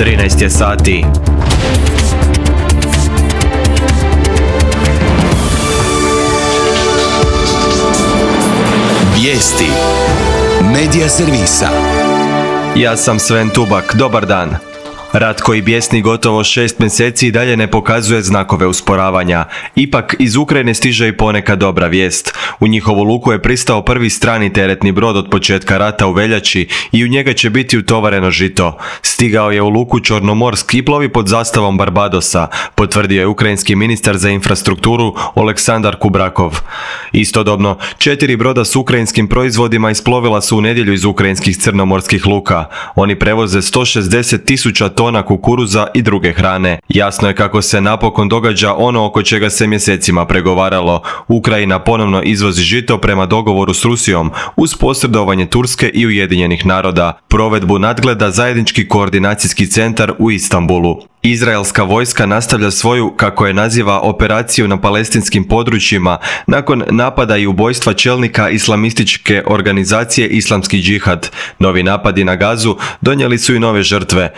13 je sati. Vijesti Medija servisa. Ja sam Sven Tubak, dobar dan. Rat koji bjesni gotovo 6 mjeseci i dalje ne pokazuje znakove usporavanja. Ipak, iz Ukrajine stiže i poneka dobra vijest. U njihovu luku je pristao prvi strani teretni brod od početka rata u veljači i u njega će biti utovareno žito. Stigao je u luku Čornomorsk i plovi pod zastavom Barbadosa, potvrdio je ukrajinski ministar za infrastrukturu Oleksandar Kubrakov. Istodobno, 4 broda s ukrajinskim proizvodima isplovila su u nedjelju iz ukrajinskih crnomorskih luka. Oni prevoze 160.000 tona kukuruza i druge hrane. Jasno je kako se napokon događa ono oko čega se mjesecima pregovaralo. Ukrajina ponovno izvozi žito prema dogovoru s Rusijom uz posredovanje Turske i Ujedinjenih naroda. Provedbu nadgleda zajednički koordinacijski centar u Istanbulu. Izraelska vojska nastavlja svoju, kako je naziva, operaciju na palestinskim područjima nakon napada i ubojstva čelnika islamističke organizacije Islamski džihad. Novi napadi na Gazu donijeli su i nove žrtve.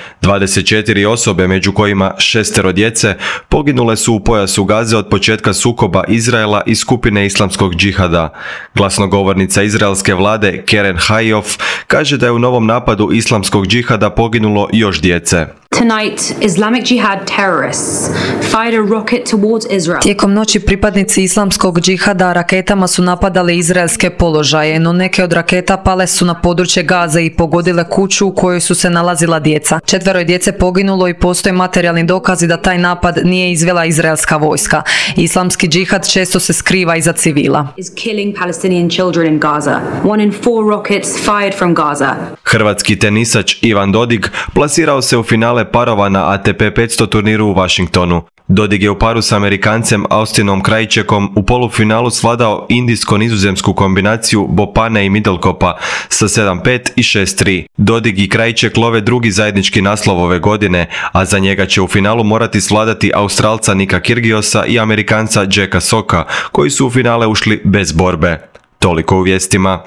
24 osobe, među kojima 6 djece, poginule su u pojasu Gaze od početka sukoba Izraela i skupine Islamskog džihada. Glasnogovornica izraelske vlade Keren Hayov kaže da je u novom napadu Islamskog džihada poginulo još djece. Tonight, Islamic Jihad terrorists fired a rocket towards Israel. Tijekom noći pripadnici Islamskog džihada raketama su napadali izraelske položaje, no neke od raketa pale su na područje Gaze i pogodile kuću u kojoj su se nalazila djeca. 4 djece poginulo i postoje materijalni dokazi da taj napad nije izvela izraelska vojska. Islamski džihad često se skriva iza civila. Is killing Palestinian children in Gaza. 1 in 4 rockets fired from Gaza. Hrvatski tenisač Ivan Dodig plasirao se u finale parova na ATP 500 turniru u Washingtonu. Dodig je u paru s Amerikancem Austinom Krajčekom u polufinalu svladao indijsko-nizozemsku kombinaciju Bopane i Middlecopa sa 7-5 i 6-3. Dodig i Krajček love drugi zajednički naslov ove godine, a za njega će u finalu morati svladati Australca Nika Kyrgiosa i Amerikanca Jacka Socka, koji su u finale ušli bez borbe. Toliko u vijestima.